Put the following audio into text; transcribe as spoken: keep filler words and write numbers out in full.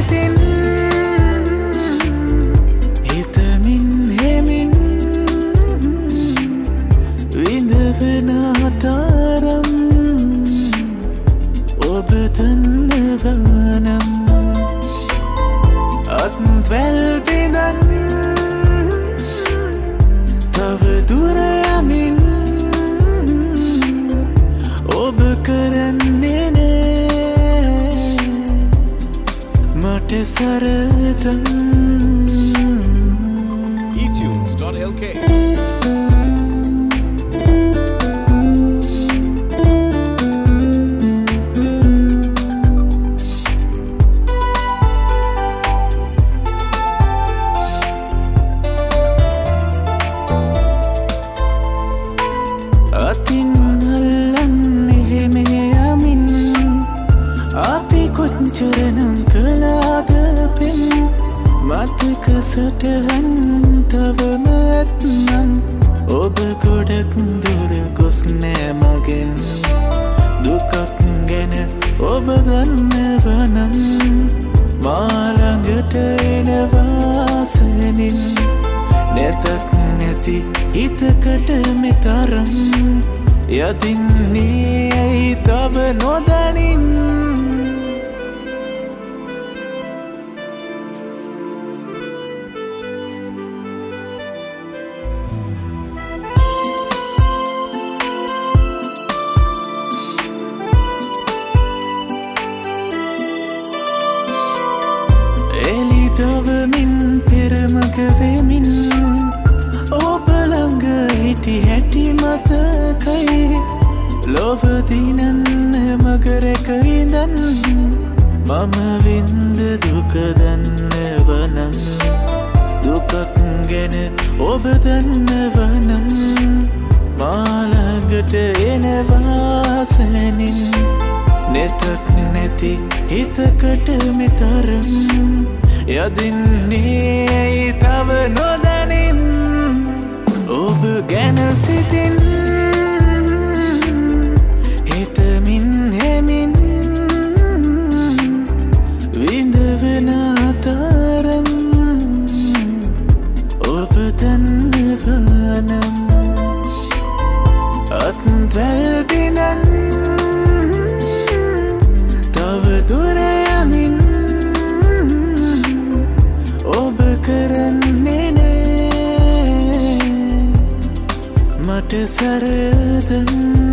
සිතින් හිතමින් හෙමින් විඳවන තරම් ඔබ දන්නවනම් අත්වැල් බිඳන් තව දුර යමින් ඔබ කරන්නේ නෑ මට සරදම් e tunes dot l k අතින් අල්ලන්නේ එහෙම යමින් අපි කොච්චරනම් කළාද පෙම් මතක සටහන් තවම ඇත්නම් ඔබ ගොඩක් දුර ගොස් නෑ මගෙන් දුකක් ගැන ඔබ දන්නවනම් මා ළඟට එනවා සැනින් නැතක් නැති හිතකට මෙතරම් යදින්නේ ඇයි තව නොදනින් එලි දවමින් පෙරමග වෙමින් ඔබ ළඟ හිටි හැටි මතකයි ලොව දිනන්න මගරක ඉඳන් මම වින්ද දුක දන්නවනම් දුකක් ගැන ඔබ දන්නවනම් මා ළඟට එනවා සැනින් නැතක් නැති හිතකට මෙතරම් යදින්නේ ඇයි තව නොදනින් ඔබ ගැන සිතින් හිතමින් හෙමින් විඳවන තරම් ඔබ දන්නවනම් අත්වැල් බිඳන් තව දුර යමින් ඔබ කරන්නේ නෑ මට සරදම්